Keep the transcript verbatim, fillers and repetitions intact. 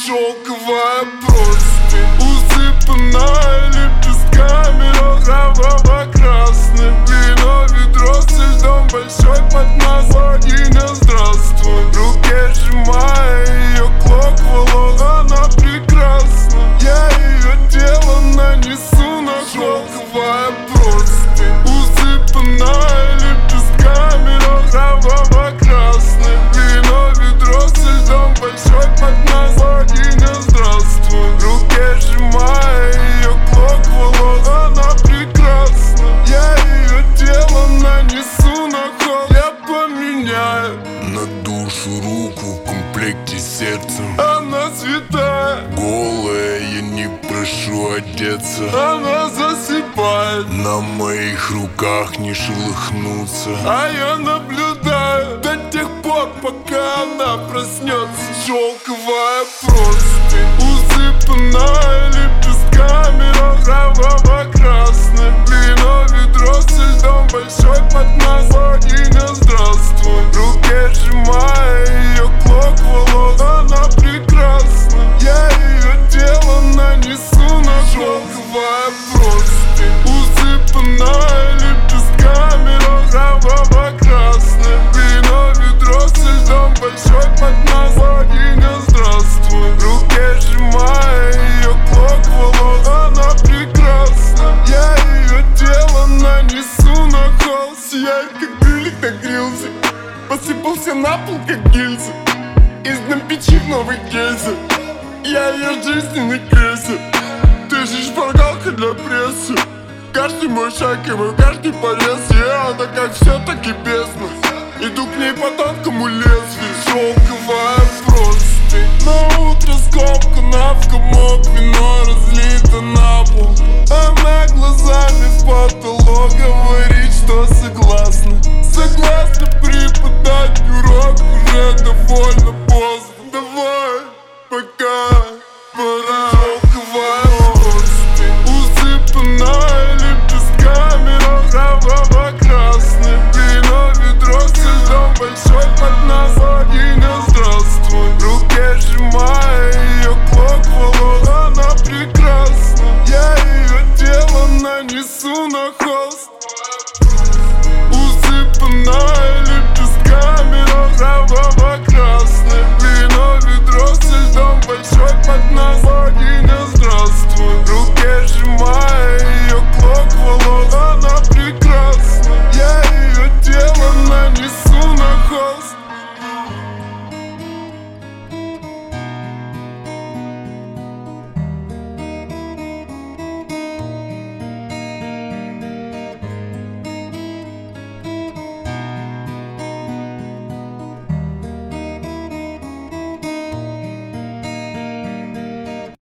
Шелковая простынь, усыпанная лепестками розово-красным. Вино, ведро со льдом, большой поднос. Богиня, здравствуй. В руке сжимая ее клок волос. Она прекрасна, я ее тело нанесу на холст. Шелковая простынь, усыпанная лепестками розово-красным. Вино, ведро со льдом, большой поднос. Богиня, здравствуй. В руке сжимая ее клок волос. Она прекрасна, я ее тело нанесу на холст. Я поменяю на душу руку в комплекте с сердцем. Она святая, голая, я не прошу одеться. она засыпает, на моих руках не шелохнуться. а я наблюдаю до тех пор, пока она проснется. Шелковая простынь, усыпанная лепестками розово-красным. Вино, ведро со льдом, большой поднос. Богиня, здравствуй. В руке сжимая ее клок волос. Она прекрасна, я ее тело нанесу на холст. Шелковая простынь, усыпанная лепестками розово-красным. Вино, ведро со льдом, большой поднос. Богиня, здравствуй. В руке сжимая ее клок волос. Она прекрасна, я ее тело нанесу на холст. Сияет, как брюлик нагрелся, посыпался на пол, как гильза. Из дна печи в новый кейсе, я ее жизненный крейсер. Ты же шпаргалка для прессы. Каждый мой шаг и мой каждый порез. Я, она как все, так и бездна. Иду к ней по тонкому лесу.